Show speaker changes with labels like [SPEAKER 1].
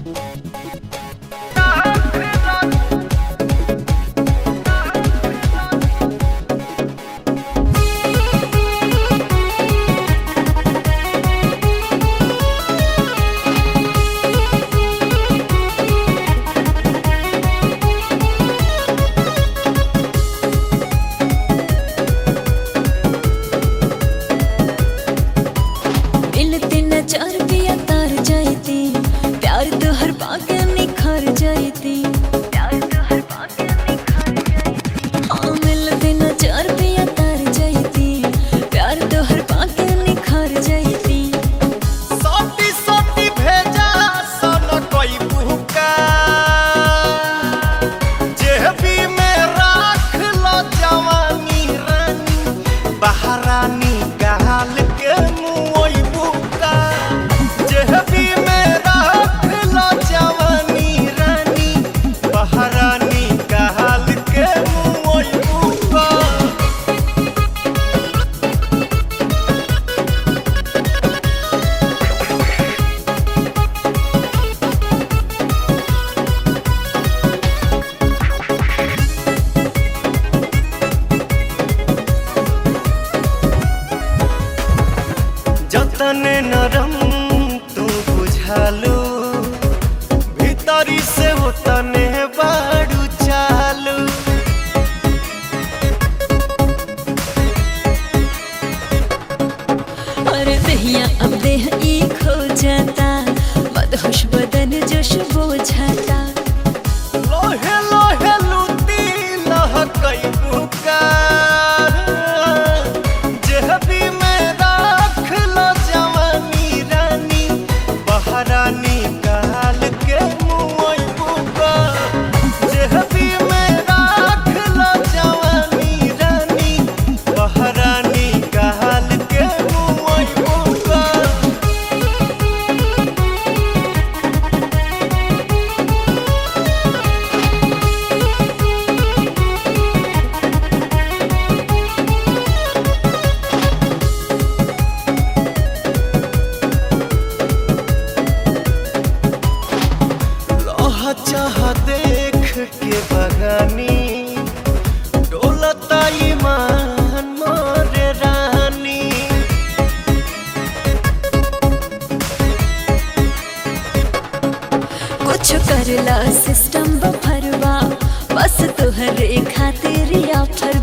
[SPEAKER 1] चार पिया तार जाती प्यार तो हर पाके निखर जाती हाँ मिलते न चार पिया तार जाती प्यार तो हर पाके निखर जाती
[SPEAKER 2] सोटी सोटी भेजा सन कोई बुका जेबी में राख लो जवानी रानी बहारानी गाल के मुई बुका जेबी में राख लो जवानी रानी बहारानी गाल के मुई बुका। जतने नरम तू बुझालू भीतरी से होतने बाड़ू चालू
[SPEAKER 1] और दहिया अब देह एक हो जाता मदहोश बदन जोश बोझाता
[SPEAKER 2] लोहे लोहे लूटी लहकई बुका जेबी में राख लो जवानी रानी बहारानी गाल के मुई बुका जेबी में राख लो जवानी रानी बहारानी गाल के मुई बुका। चाह देख के बगानी डोलता ईमान मोरे रानी
[SPEAKER 1] कुछ करला सिस्टम बफरवा बस तुहरे खातिर या फर